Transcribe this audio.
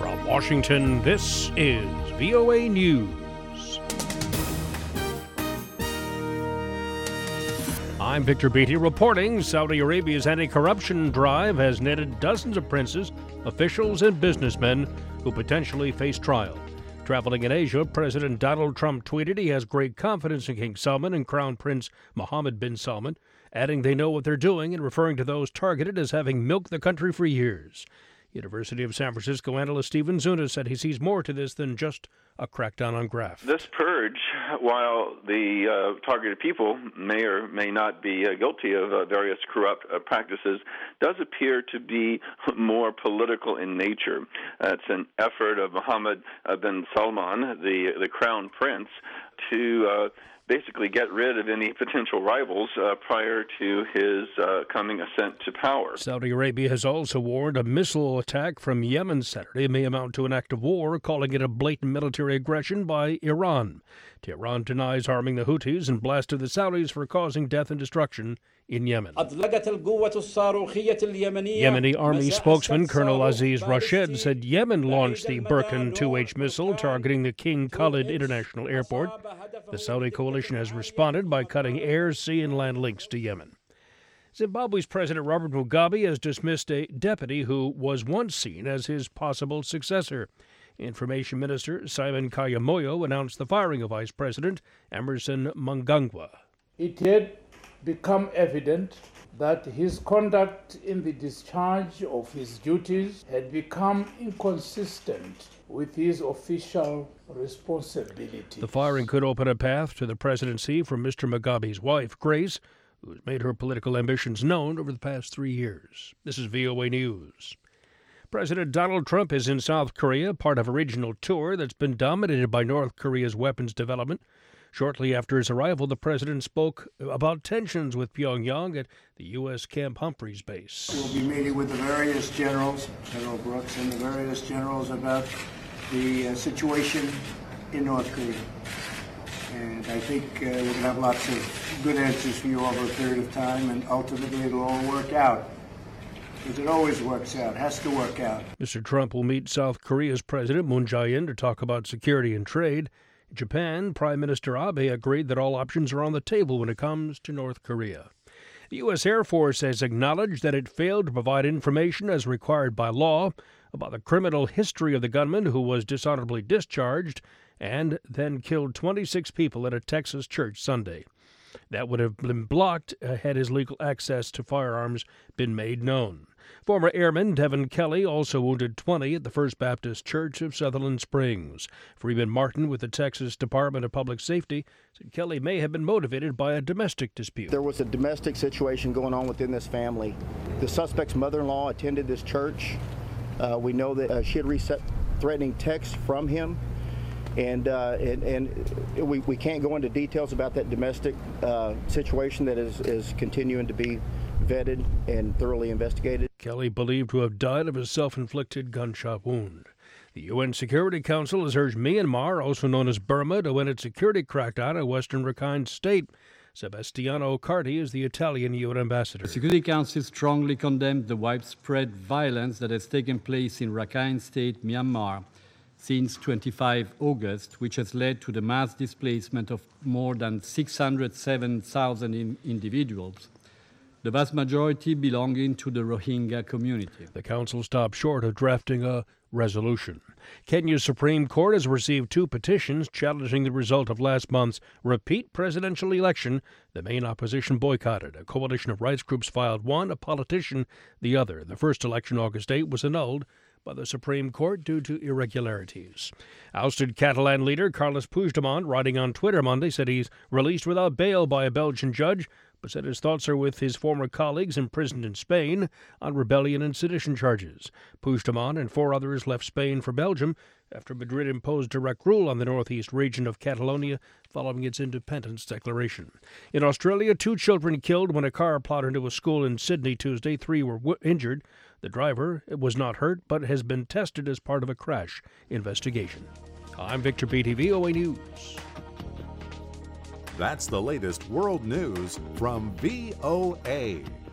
From Washington, this is VOA News. I'm Victor Beatty reporting Saudi Arabia's anti-corruption drive has netted dozens of princes, officials, and businessmen who potentially face trial. Traveling in Asia, President Donald Trump tweeted he has great confidence in King Salman and Crown Prince Mohammed bin Salman, adding they know what they're doing and referring to those targeted as having milked the country for years. University of San Francisco analyst Stephen Zuna said he sees more to this than just a crackdown on graft. This purge, while the targeted people may or may not be guilty of various corrupt practices, does appear to be more political in nature. It's an effort of Mohammed bin Salman, the crown prince, to basically get rid of any potential rivals prior to his coming ascent to power. Saudi Arabia has also warned a missile attack from Yemen Saturday may amount to an act of war, calling it a blatant military aggression by Iran. Tehran denies harming the Houthis and blasted the Saudis for causing death and destruction in Yemen. Yemeni army spokesman Colonel Aziz Rashid said Yemen launched the Burkan 2H missile targeting the King Khalid International Airport. The Saudi coalition has responded by cutting air, sea, and land links to Yemen. Zimbabwe's President Robert Mugabe has dismissed a deputy who was once seen as his possible successor. Information Minister Simon Kayamoyo announced the firing of Vice President Emmerson Mnangagwa. It had become evident that his conduct in the discharge of his duties had become inconsistent with his official responsibilities. The firing could open a path to the presidency for Mr. Mugabe's wife, Grace, who's made her political ambitions known over the past 3 years. This is VOA News. President Donald Trump is in South Korea, part of a regional tour that's been dominated by North Korea's weapons development. Shortly after his arrival, the president spoke about tensions with Pyongyang at the U.S. Camp Humphreys base. We'll be meeting with the various generals, General Brooks and the various generals, about the situation in North Korea. And I think we're going to have lots of good answers for you over a period of time, and ultimately it'll all work out. Because it always works out, has to work out. Mr. Trump will meet South Korea's President Moon Jae-in to talk about security and trade. In Japan, Prime Minister Abe agreed that all options are on the table when it comes to North Korea. The U.S. Air Force has acknowledged that it failed to provide information as required by law about the criminal history of the gunman who was dishonorably discharged and then killed 26 people at a Texas church Sunday. That would have been blocked had his legal access to firearms been made known. Former Airman Devin Kelly also wounded 20 at the First Baptist Church of Sutherland Springs. Freeman Martin with the Texas Department of Public Safety said Kelly may have been motivated by a domestic dispute. There was a domestic situation going on within this family. The suspect's mother-in-law attended this church. We know that she had received threatening texts from him. And we can't go into details about that domestic situation that is continuing to be vetted and thoroughly investigated. Kelly believed to have died of a self-inflicted gunshot wound. The UN Security Council has urged Myanmar, also known as Burma, to end its security crackdown in western Rakhine State. Sebastiano Carti is the Italian UN ambassador. The Security Council strongly condemned the widespread violence that has taken place in Rakhine State, Myanmar, since 25 August, which has led to the mass displacement of more than 607,000 individuals, the vast majority belonging to the Rohingya community. The council stopped short of drafting a resolution. Kenya's Supreme Court has received 2 petitions challenging the result of last month's repeat presidential election. The main opposition boycotted. A coalition of rights groups filed one, a politician the other. The first election, August 8, was annulled by the Supreme Court due to irregularities. Ousted Catalan leader Carles Puigdemont, writing on Twitter Monday, said he's released without bail by a Belgian judge, but said his thoughts are with his former colleagues imprisoned in Spain on rebellion and sedition charges. Puigdemont and 4 others left Spain for Belgium after Madrid imposed direct rule on the northeast region of Catalonia following its independence declaration. In Australia, 2 children killed when a car plowed into a school in Sydney Tuesday. 3 were injured. The driver was not hurt, but has been tested as part of a crash investigation. I'm Victor Beatty, VOA News. That's the latest world news from VOA.